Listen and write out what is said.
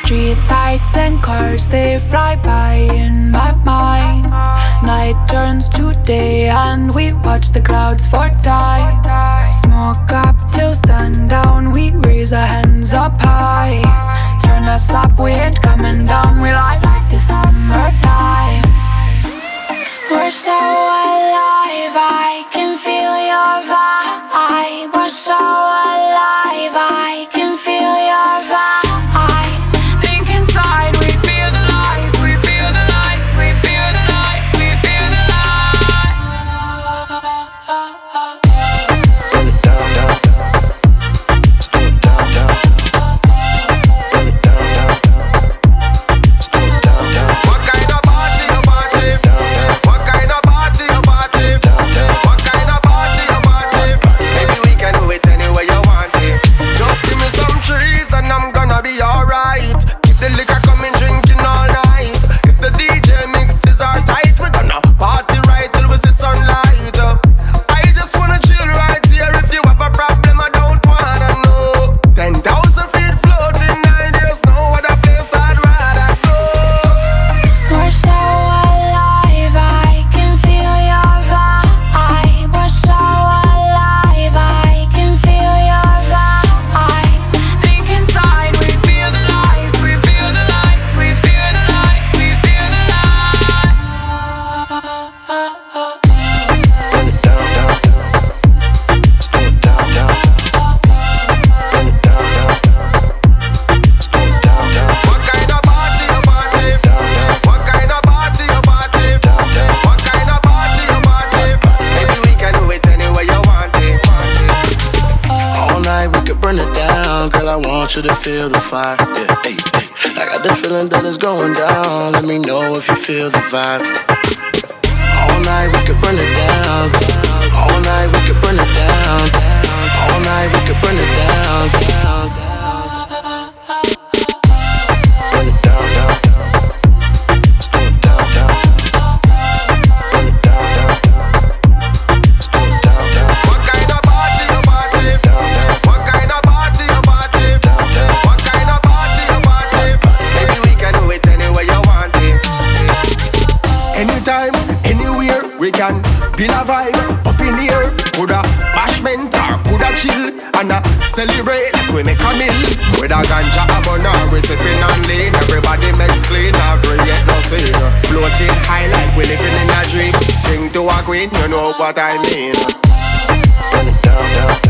Street lights and cars, they fly by in my mind. Night turns to day and we watch the clouds for time. Smoke up till sundown, we raise our hands up high. Turn us up, we ain't coming down, we live like the summertime. We're so alive, I can feel your vibe. We're so alive, I can feel your vibe. Think inside, we feel the lights, we feel the lights, we feel the lights, we feel the lights. Burn it down, down, down. Let's do it down, down, down. Burn it down, down, down. Let's do it down, down. What kind of party you party? What kind of party you party? What kind of party you party? Maybe we can do it any way you want it. Just give me some trees and I'm gonna be alright. Keep the liquor coming, drinking all night. If the DJ mixes are tight, we're gonna party right till we see sunlight. I just wanna chill right here. If you have a problem, I don't wanna know. 10,000 feet floating, and there's no other place I'd rather go. We're so alive, I can feel your vibe. We're so alive, I can feel your vibe. Think inside, we feel the lights, we feel the lights, we feel the lights, we feel the lights. Burn it down, down, down. Let's do it down, down, down. Burn it down, down, down. Let's do it down, down. What kind of party you party? What kind of party you party? What kind of party you party? Maybe we can do it any way you want it. All night we could burn it down. Girl, I want you to feel the fire. Yeah, hey, hey. I got the feeling that it's going down. Let me know if you feel the vibe. All night we could burn it down. All night we could burn it down. All night we could burn it down. Burn it down, down, down. Let's do it down, down, down. Burn it down, down, down. Let's do it down, down. What kind of party you party? What kind of party you party? What kind of party you party? Maybe we can do it any way you want it. Anytime, anywhere, we can build a vibe up in here. Coulda bashment or coulda chill and celebrate like we make a meal. With a ganja abon or we sipping on lean. Everybody makes clean or create no scene. Floating high like we living in a dream. King to a queen, you know what I mean. Burn it down, down, down.